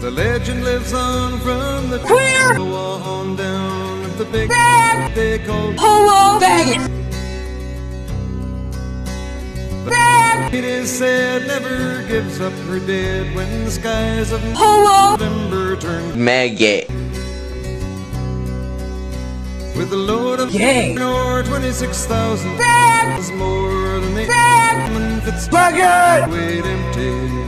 The legend lives on from the queer on down of the big bag they call Homo Faggot. It is said never gives up her dead when the skies of November turn maggot. With a load of or 26,000 was more than the Fitz weighed empty.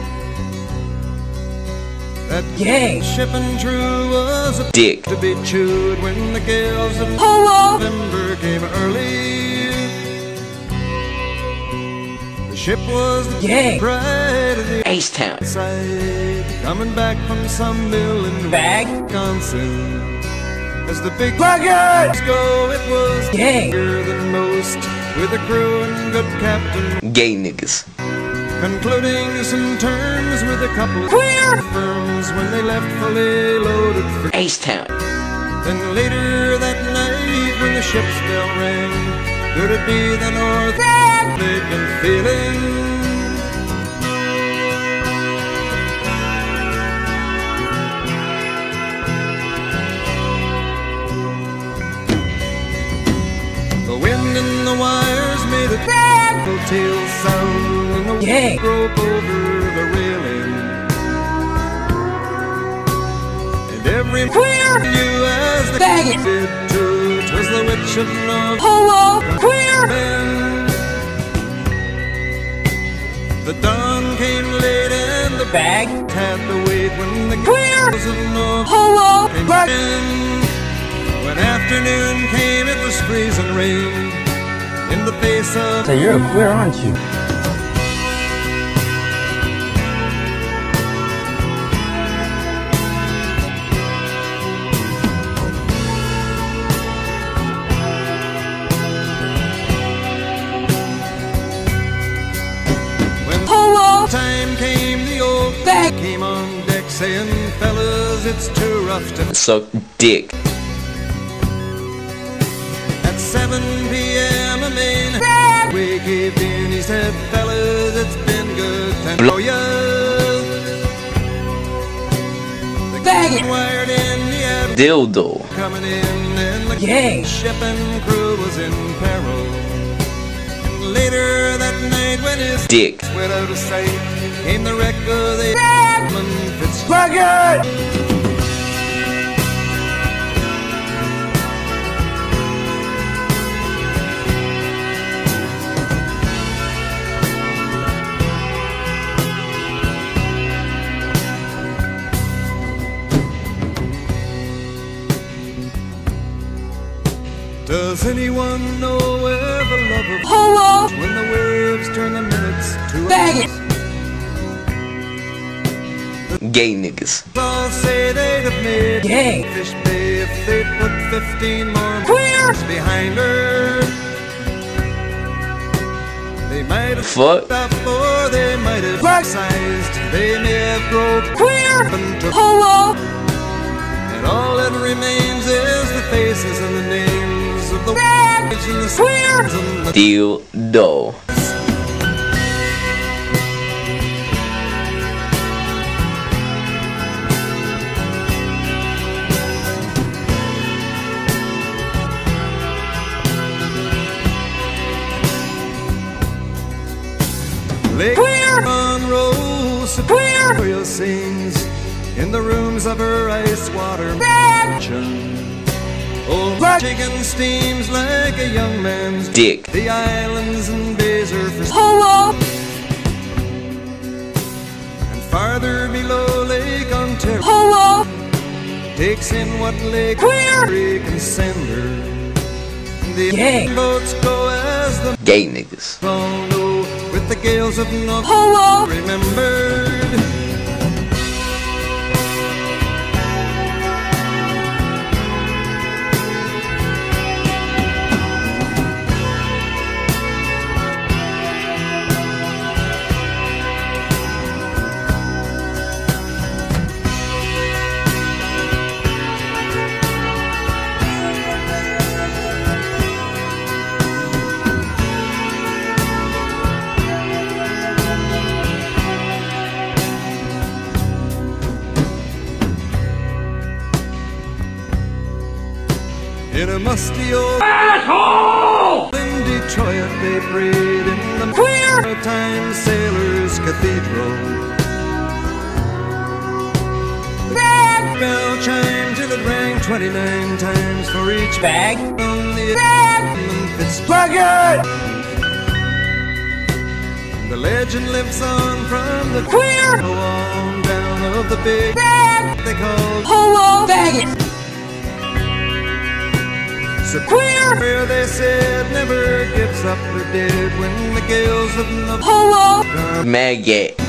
That shipping true was a dick to be chewed when the gales of November came early. The ship was the pride of the Acetown side, coming back from some mill in Wisconsin. As the big buggers go, it was bigger than most, with a crew and good captain. Gay niggas. Concluding some terms with a couple of queer firms when they left fully loaded for Acetown. Then later that night when the ship's bell rang, could it be the North they'd been feeling? The wind in the wires made a tail sound, and the wind broke over the railing. And every queer knew as the faggot did too, 'twas the witch of North queer man. The dawn came late and the bag had to wait when the queers of North came back in. When afternoon came, it was freezing rain in the face of... So you're a queer, aren't you? When time came, the old bag came on deck saying, fellas, it's too rough to suck dick. 7 p.m. a main we caved in. He said, fellas, it's been good to know ya. The faggot wired in the dildo coming in, and the shipping crew was in peril. And later that night when his dick went out of sight, came the wreck of the Fitzpatrick. Does anyone know where the love of when the waves turn the minutes to faggots? Gay niggas. All say they'd have made Fish Bay if they'd put 15 more queers behind her. They might have stopped or they might have sized. They may have broke queer into and all that remains is the faces and the names of the wags and the queers and the dildo. Lake Monroe Superior sings in the rooms of her ice water mansion. Old chicken steams like a young man's dick. The islands and bays are for and farther below Lake Ontario takes in what Lake Erie can send her. The boats go as the gay niggas with the gales of North remembered. In a musty old asshole in Detroit, they prayed in the Maritime Sailors Cathedral. Bell chimed till it rang 29 times for each bag on the Fitzpatrick. The legend lives on from the queer on down of the big bag they called Homo Faggot. So queer, where they said never gives up or dead when the gales of the Homo Maggot.